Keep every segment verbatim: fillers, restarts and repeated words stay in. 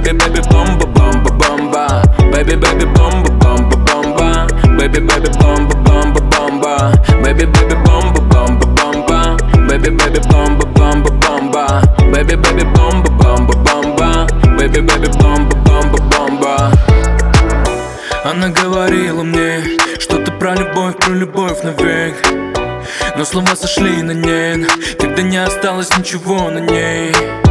Baby, baby, bomba, bomba, bomba. Baby, baby, bomba, bomba, bomba. Baby, baby, bomba, bomba, bomba. Baby, baby, bomba, bomba, bomba. Baby, baby, bomba, bomba, bomba. Baby, baby, bomba, bomba, bomba. Baby, baby, bomba, bomba, bomba. Она говорила мне что-то про любовь, про любовь навек. Но слова сошли на нет, когда не осталось ничего на ней.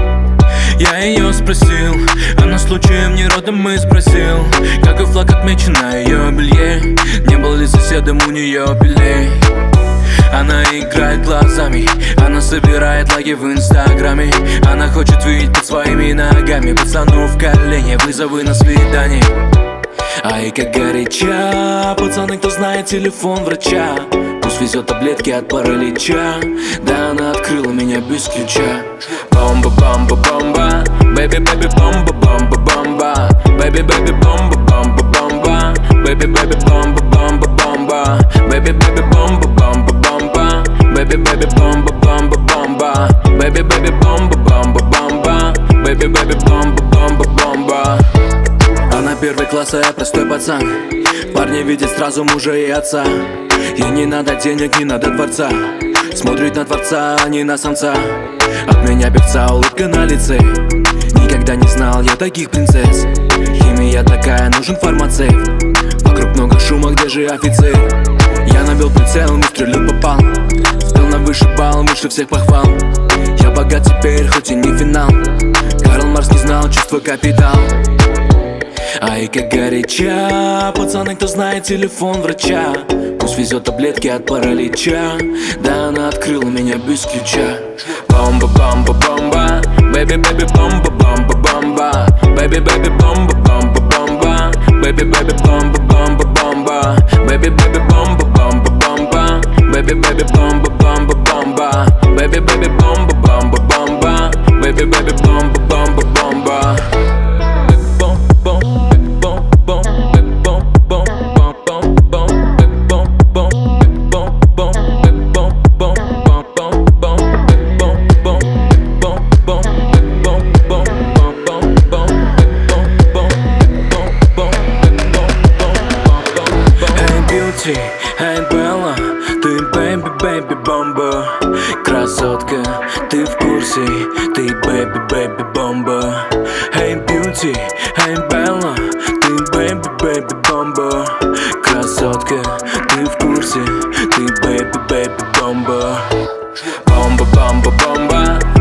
Я ее спросил, она случаем не родом и спросил, как и флаг отмечен на ее белье, не был ли соседом у нее пилей. Она играет глазами, она собирает лайки в инстаграме. Она хочет видеть под своими ногами пацану в колени, вызовы на свидание. Ай, как горяча, пацаны, кто знает телефон врача, пусть везет таблетки от паралича. Да, она открыла меня без ключа. Бомба, бомба, бомба. Baby, baby, бомба, бомба, бомба. Baby, baby, бомба, бомба, бомба. Baby, baby, бомба, бомба, бомба. Baby, baby, бомба, бомба, бомба. Baby, baby, бомба, бомба, бомба. Baby, baby, бомба, бомба, бомба. Baby, baby, бомба, бомба, бомба. Она первый класс, а я простой пацан. Парни видят сразу мужа и отца. Ей не надо денег, не надо дворца. Смотрит на творца, а не на самца. От меня певца улыбка на лице. Никогда не знал я таких принцесс. Химия такая, нужен фармацевт. Вокруг много шума, где же офицер? Я навел прицел, выстрелил, попал. Спел на высший балл, выше всех похвал. Я богат теперь, хоть и не финал. Карл Маркс не знал чувства капитал. Ай, как горяча, пацаны, кто знает телефон врача, пусть везет таблетки от паралича. Да, она открыла меня без ключа. Бомба, бомба, бомба. Baby, baby, бомба, бомба, бомба. Baby, baby, бомба, бомба, бомба. Baby, baby, бомба, бомба, бомба. Baby, baby, бомба, бомба, бомба. Baby, baby, бомба, бомба, бомба. Baby, baby, бомба, бомба, бомба. Baby, baby, бомба, бомба, бомба. Эй, Белла, ты бэйби, бэйби, бомба. Красотка, ты в курсе, ты бэйби, бэйби, бомба. Эй, бьюти, эй, Белла, ты бэйби, бэйби, бомба. Красотка, ты в курсе, ты бэйби, бэйби, бомба. Бомба, бомба, бомба.